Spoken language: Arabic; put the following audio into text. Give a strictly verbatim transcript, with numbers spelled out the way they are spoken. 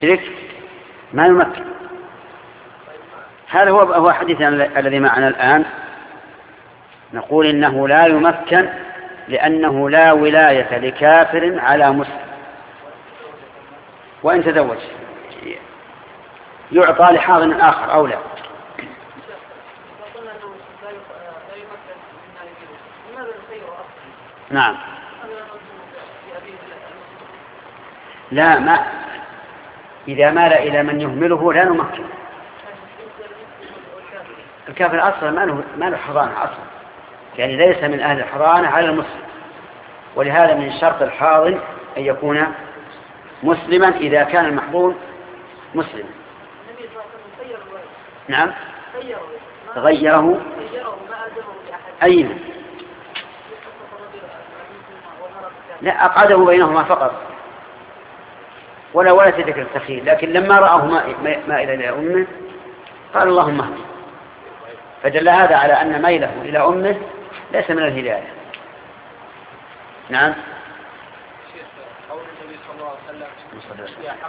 شرك ما يمكن. هذا هو هو حديثنا الذي معنا الآن. نقول إنه لا يمكن لأنه لا ولاية لكافر على مسلم، وإن تزوج يعطى لحاضن آخر أو لا. نعم. لا، ما إذا مال إلى من يهمله لا نمكن. الكافر أصلا ما له ما له حضانة أصلا، يعني ليس من أهل الحضانة على المسلم، ولهذا من شرط الحاضن أن يكون مسلما إذا كان المحضون مسلما. نعم. غيره أين؟ لا، أقعده بينهما فقط ولا ولا تذكر التخيل، لكن لما رأه مائلا إلى أمه قال اللهم اهدي، فدل هذا على أن ميله إلى أمه ليس من الهداية. نعم.